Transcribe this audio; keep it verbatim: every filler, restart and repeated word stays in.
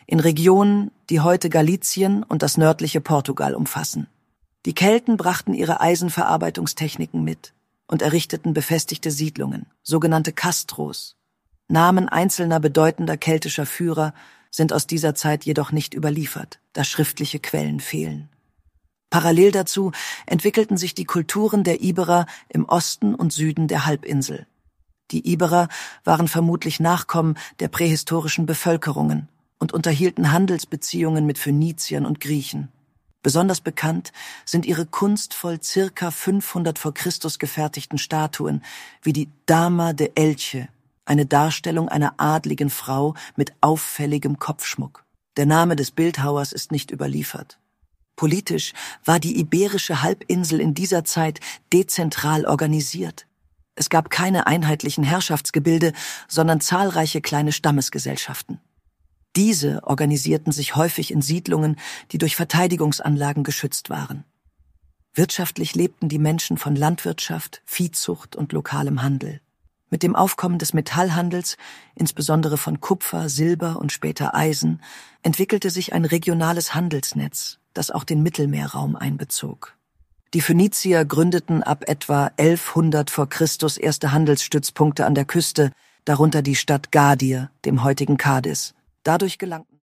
in Regionen, die heute Galizien und das nördliche Portugal umfassen. Die Kelten brachten ihre Eisenverarbeitungstechniken mit und errichteten befestigte Siedlungen, sogenannte Castros. Namen einzelner bedeutender keltischer Führer sind aus dieser Zeit jedoch nicht überliefert, da schriftliche Quellen fehlen. Parallel dazu entwickelten sich die Kulturen der Iberer im Osten und Süden der Halbinsel. Die Iberer waren vermutlich Nachkommen der prähistorischen Bevölkerungen und unterhielten Handelsbeziehungen mit Phöniziern und Griechen. Besonders bekannt sind ihre kunstvoll circa fünfhundert vor Christus gefertigten Statuen, wie die Dama de Elche, eine Darstellung einer adligen Frau mit auffälligem Kopfschmuck. Der Name des Bildhauers ist nicht überliefert. Politisch war die iberische Halbinsel in dieser Zeit dezentral organisiert. Es gab keine einheitlichen Herrschaftsgebilde, sondern zahlreiche kleine Stammesgesellschaften. Diese organisierten sich häufig in Siedlungen, die durch Verteidigungsanlagen geschützt waren. Wirtschaftlich lebten die Menschen von Landwirtschaft, Viehzucht und lokalem Handel. Mit dem Aufkommen des Metallhandels, insbesondere von Kupfer, Silber und später Eisen, entwickelte sich ein regionales Handelsnetz, das auch den Mittelmeerraum einbezog. Die Phönizier gründeten ab etwa elfhundert vor Christus erste Handelsstützpunkte an der Küste, darunter die Stadt Gadir, dem heutigen Cadiz. Dadurch gelangten